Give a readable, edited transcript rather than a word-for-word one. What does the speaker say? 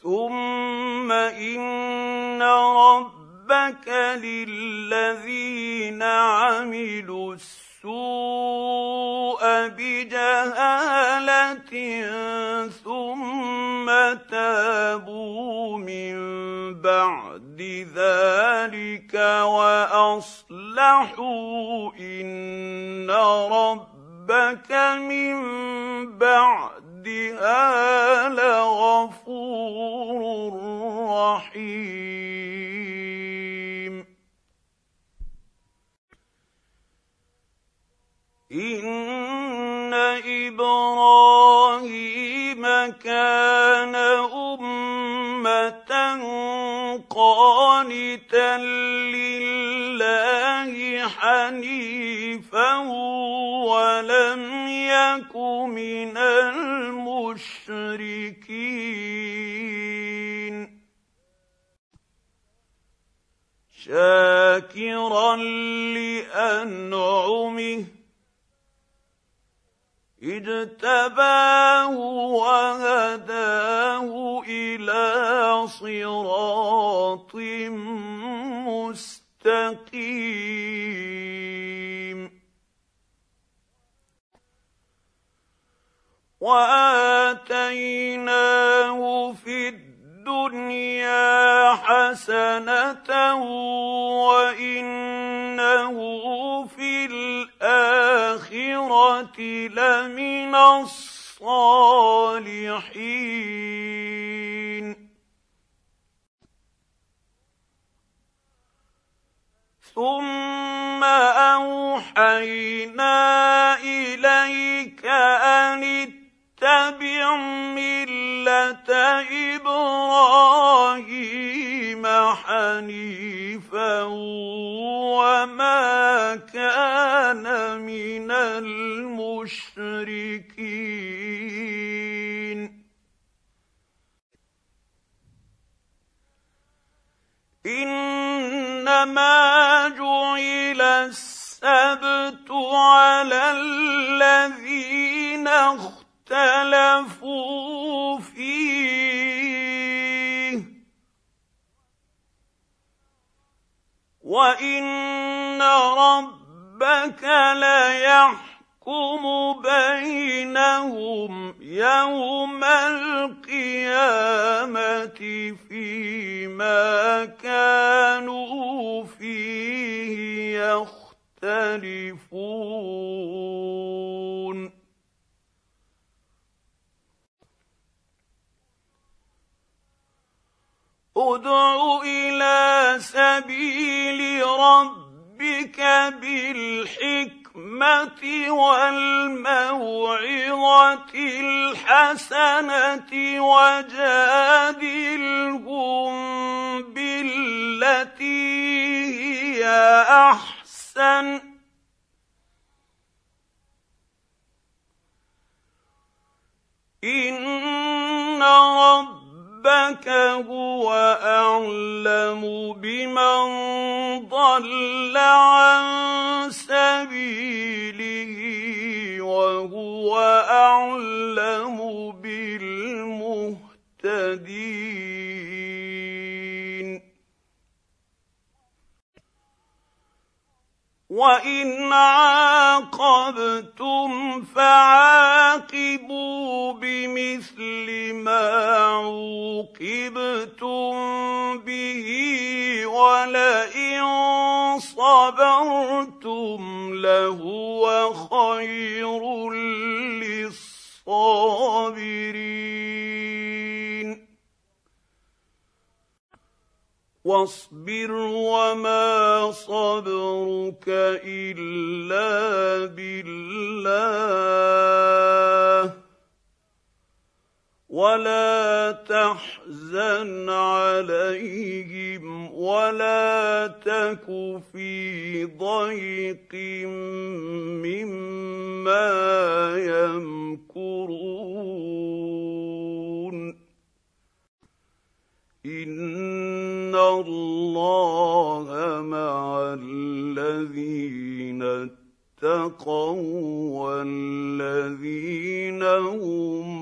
ثم إن ربك للذين عملوا السوء بجهالة ثم تابوا من بعد ذلك وأصلحوا إن ربك من بعدها لغفور رحيم. إن إبراهيم كان أمة قانتا لله حنيفا ولم يك من المشركين شاكرا لأنعمه اجتباه وهداه إلى صراط مستقيم وآتيناه في الدنيا حسنة وإنه في الآخرة لمن الصالحين. ثم أوحينا إليك أن اتبع ملة إبراهيم حنيفا وما كان من المشركين. إنما جعل السبت على الذين اختلفوا فيه وإن ربك ليحكم بينهم يوم القيامة فيما كانوا فيه يختلفون. ادع إلى سبيل ربك بالحكمة والموعظة الحسنة وجادلهم بالتي هي أحسن إن ربك هو أعلم بمن ضل عن سبيله وهو أعلم بالمهتدين. وإن عاقبتم فعاقبوا بمثل ما عوقبتم به ولئن صبرتم لهو خير للصابرين. واصبر وما صبرك إلا بالله ولا تحزن عليهم ولا تك في ضيق مما يمكرون. إن الله مع الذين اتقوا والذين هم